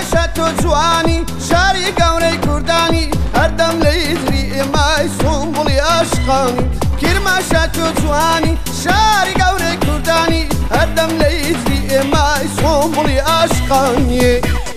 کرماشە تۆ جوانی شاری گەورەی کوردانی هەردەم لە ئیزری ئێمای سۆمبڵی عاشقانی کرماشە تۆ جوانی شاری گەورەی کوردانی هەردەم لە ئیزری ئێمای سۆمبڵی عاشقانی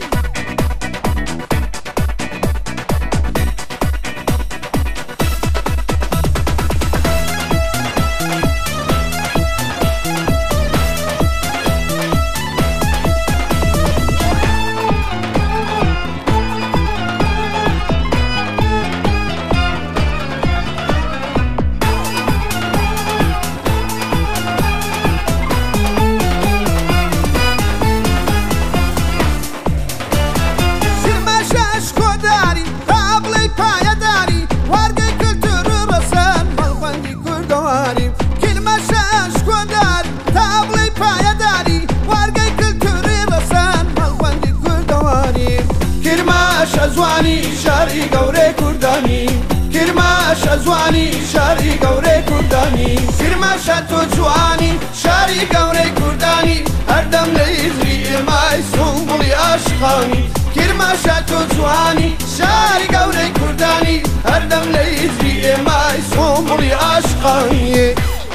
زوانی شاری گەورەی کوردانی کرماشە زوانی شاری گەورەی کوردانی کرماشە تۆ جوانی شاری گەورەی کوردانی هەردەم لە ئیزری ئێمای سۆمبڵی عاشقانی کرماشە تۆ جوانی شاری گەورەی کوردانی هەردەم لە ئیزری ئێمای سۆمبڵی عاشقانی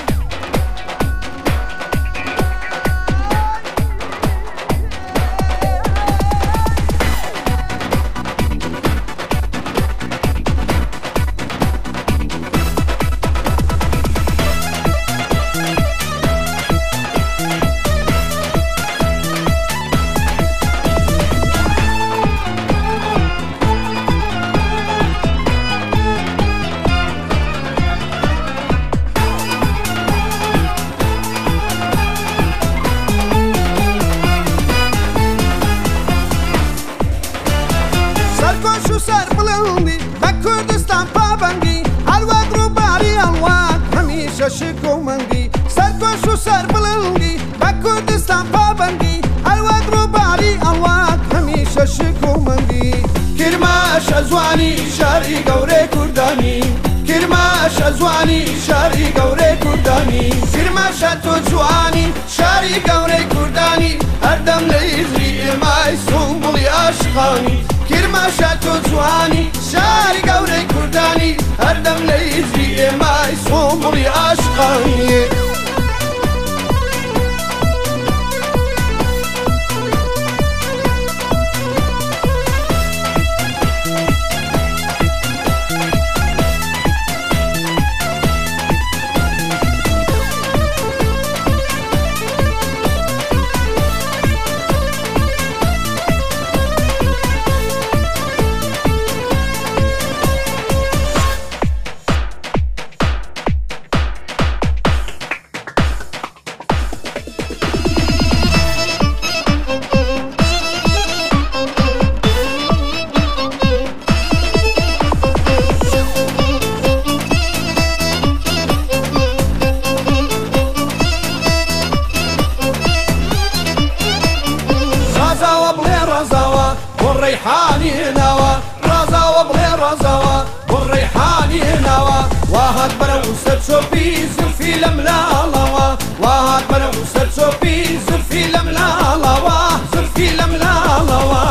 سەرکۆش و سەربڵنگی بە کوردستان پابەندی هەروەک ڕووباری ئەڵوات هەمیشە شک و مەنگی کرماشە زوانی شاری گەورەی کوردانی کرماشە زوانی شاری گەورەی کوردانی کرماشە تۆ جوانی شاری گەورەی کوردانی هەردەم لە ئیزری ئێمای سۆمبڵی عاشقانی کرماشە تۆ جوانی شاری گەورەی کوردانی هەردەم لە ئیزری ئێمای سۆمبڵی عاشقانی والريحاني نوا رازا وبغي رازاوا والريحاني نوا واحد بلو سرشوبي زلفي لملا لوا واحد بلو سرشوبي زلفي لملا لوا زلفي لملا لوا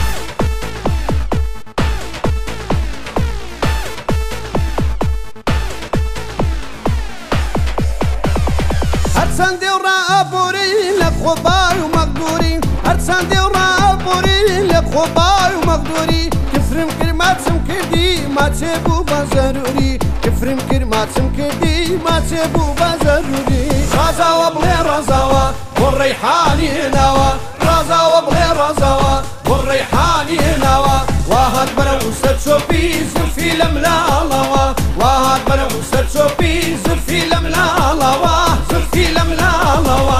هرساندي ورابوري لخباي ومقدوري هرساندي ورابوري لخباي ومقدوري كفرم كرماتم كردي ما تبو بزروري كفرم كرماتم كردي ما تبو بزروري رازا وبغي رازاوا والريحاني نوا رازا وبغي رازاوا والريحاني نوا واحد بلو سرشوبي زلفي لملا لوا واحد بلو سرشوبي زلفي لملا لوا زلفي لملا لوا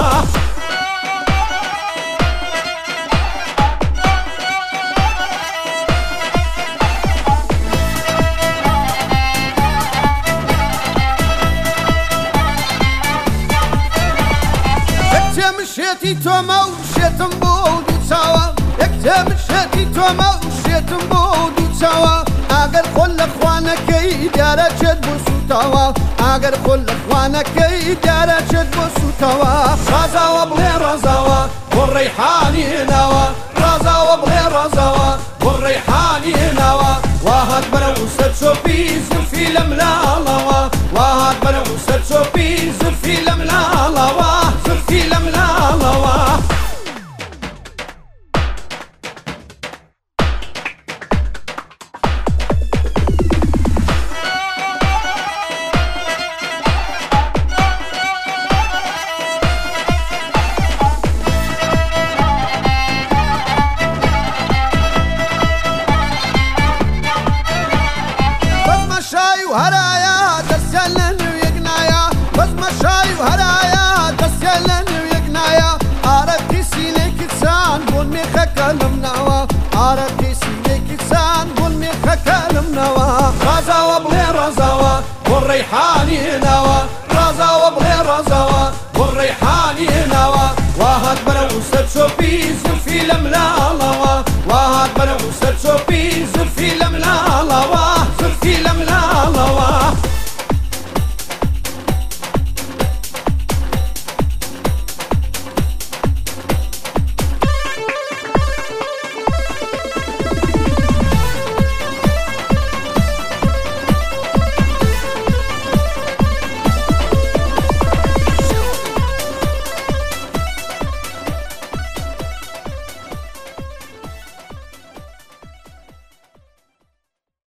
مشيتي توما وشيتم بودي تساوا يكتب مشيتي توما وشيتم بودي تساوا اگر كل اخوانك يدار جد بسوتاوا اگر كل اخوانك يدار جد بسوتاوا رازا وبغي رازاوا والريحاني نوا رازا وبغي رزوا والريحاني نوا وهات بنا وسد شوبي زلفي لملا لوا وهات بنا وسد شوبي زلفي لملا لوا زلفي لملا لوا هرايا دسيلن ويقنايا بزم الشاي وهرايا دسيلن ويقنايا عرفتي سينك تسان بون ميخا كلمناوا عرفتي سينك تسان بون ميخا كلمناوا رزاوا بغي رزاوا والريحاني نوا رزاوا بغي رزاوا والريحاني نوا وهات بنا وسد شوبي زلفي لملا لوا